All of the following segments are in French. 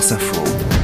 France Info.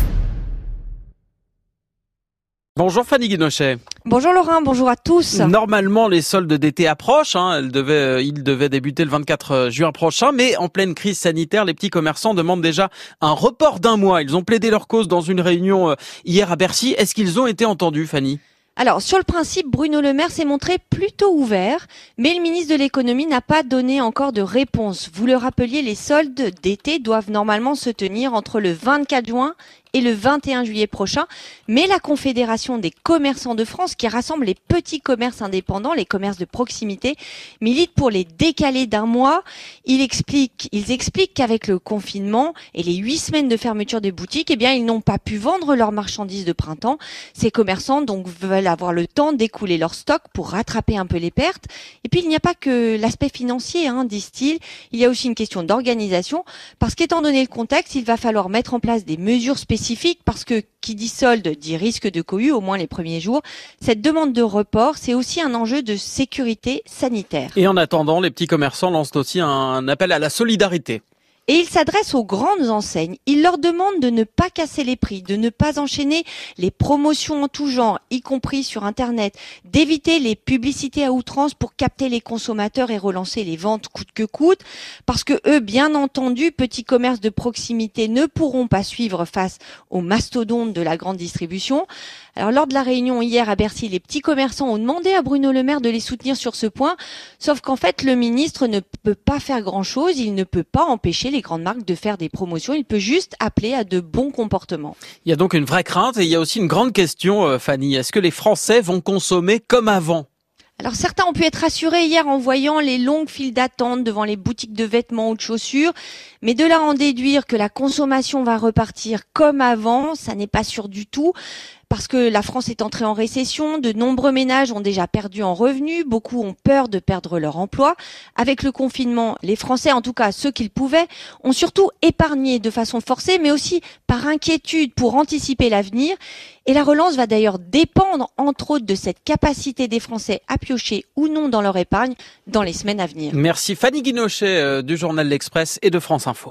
Bonjour Fanny Guinochet. Bonjour Laurent, bonjour à tous. Normalement, les soldes d'été approchent. Ils devaient débuter le 24 juin prochain, mais en pleine crise sanitaire, les petits commerçants demandent déjà un report d'un mois. Ils ont plaidé leur cause dans une réunion hier à Bercy. Est-ce qu'ils ont été entendus, Fanny ? Alors, sur le principe, Bruno Le Maire s'est montré plutôt ouvert, mais le ministre de l'économie n'a pas donné encore de réponse. Vous le rappeliez, les soldes d'été doivent normalement se tenir entre le 24 juin et le 21 juillet prochain. Mais la Confédération des commerçants de France, qui rassemble les petits commerces indépendants, les commerces de proximité, milite pour les décaler d'un mois. Ils expliquent qu'avec le confinement et les 8 semaines de fermeture des boutiques, ils n'ont pas pu vendre leurs marchandises de printemps. Ces commerçants donc veulent avoir le temps d'écouler leur stock pour rattraper un peu les pertes. Et puis il n'y a pas que l'aspect financier, disent-ils. Il y a aussi une question d'organisation, parce qu'étant donné le contexte, il va falloir mettre en place des mesures spécifiques, parce que qui dit solde dit risque de cohue, au moins les premiers jours. Cette demande de report, c'est aussi un enjeu de sécurité sanitaire. Et en attendant, les petits commerçants lancent aussi un appel à la solidarité. Et il s'adresse aux grandes enseignes. Il leur demande de ne pas casser les prix, de ne pas enchaîner les promotions en tout genre, y compris sur Internet, d'éviter les publicités à outrance pour capter les consommateurs et relancer les ventes coûte que coûte, parce que eux, bien entendu, petits commerces de proximité ne pourront pas suivre face aux mastodontes de la grande distribution. Alors, lors de la réunion hier à Bercy, les petits commerçants ont demandé à Bruno Le Maire de les soutenir sur ce point, sauf qu'en fait, le ministre ne peut pas faire grand-chose, il ne peut pas empêcher les grandes marques de faire des promotions, il peut juste appeler à de bons comportements. Il y a donc une vraie crainte et il y a aussi une grande question, Fanny. Est-ce que les Français vont consommer comme avant ? Alors certains ont pu être rassurés hier en voyant les longues files d'attente devant les boutiques de vêtements ou de chaussures, mais de là à en déduire que la consommation va repartir comme avant, ça n'est pas sûr du tout. Parce que la France est entrée en récession, de nombreux ménages ont déjà perdu en revenus, beaucoup ont peur de perdre leur emploi. Avec le confinement, les Français, en tout cas ceux qu'ils pouvaient, ont surtout épargné de façon forcée, mais aussi par inquiétude pour anticiper l'avenir. Et la relance va d'ailleurs dépendre, entre autres, de cette capacité des Français à piocher ou non dans leur épargne dans les semaines à venir. Merci Fanny Guinochet du journal L'Express et de France Info.